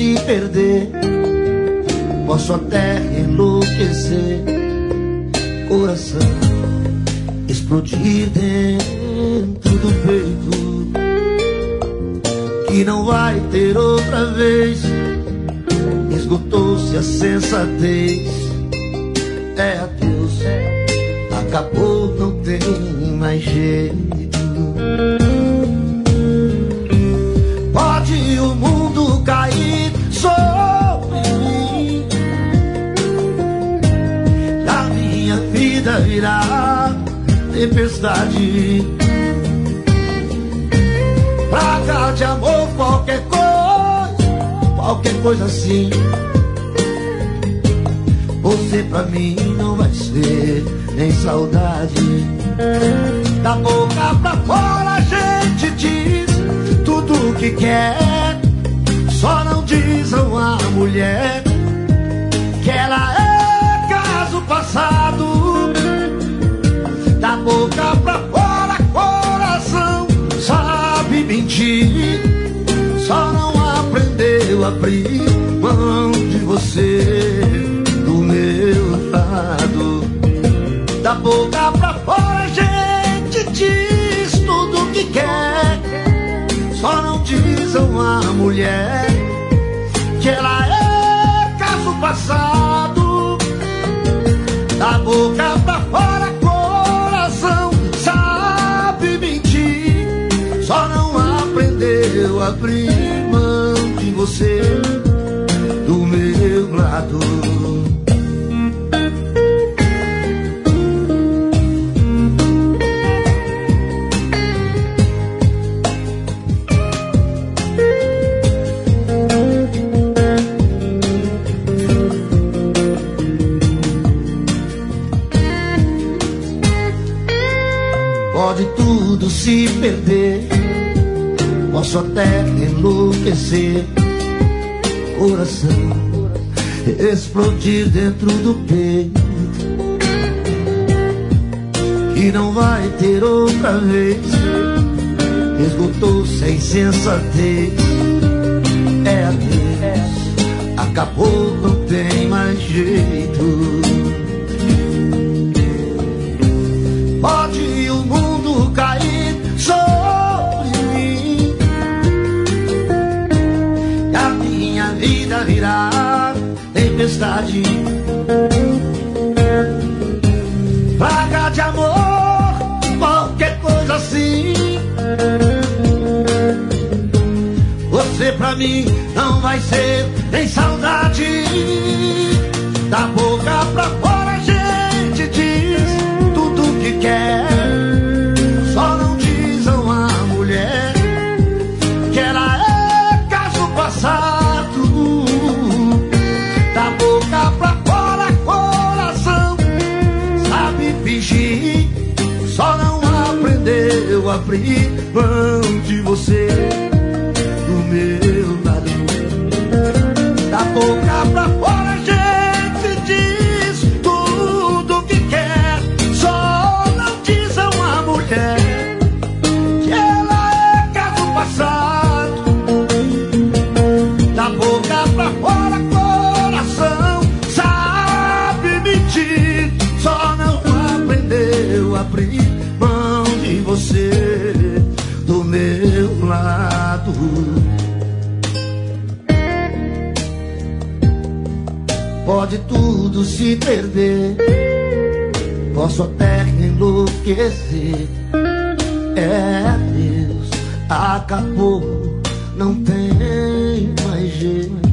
se perder, posso até enlouquecer, coração explodir dentro do peito, que não vai ter outra vez. Esgotou-se a sensatez, é adeus, acabou, não tem mais jeito. Pode o mundo cair sobre mim, a minha vida virá tempestade, praga de amor, qualquer coisa assim. Você pra mim não vai ser nem saudade. Da boca pra fora a gente diz tudo o que quer, só não diz a uma mulher que ela é caso passado. Da boca pra fora coração sabe mentir, só não aprendeu a abrir mão de você do meu lado. Da boca pra fora a gente diz tudo o que quer, só não diz a uma mulher que ela é caso passado. Da boca pra fora coração sabe mentir, só não aprendeu a abrir mão de você do meu lado. Pode tudo se perder, posso até enlouquecer, coração explodir dentro do peito, que não vai ter outra vez. Esgotou-se a insensatez, é adeus, acabou, não tem mais jeito. Pode o mundo cair sobre mim, e a minha vida virar tempestade, praga de amor, qualquer coisa assim. Você pra mim não vai ser nem saudade. Da boca pra fora a gente diz tudo o que quer, só não diz a uma mulher que ela é caso passado. Da boca pra fora coração sabe fingir, só não aprendeu a abrir mão de você do meu lado. Da boca pra fora a gente diz tudo o que quer, só não diz a uma mulher que ela é caso passado. Da boca pra fora coração sabe mentir, só não aprendeu a abrir mão de você do meu lado. Pode tudo se perder, posso até enlouquecer, é adeus, acabou, não tem mais jeito.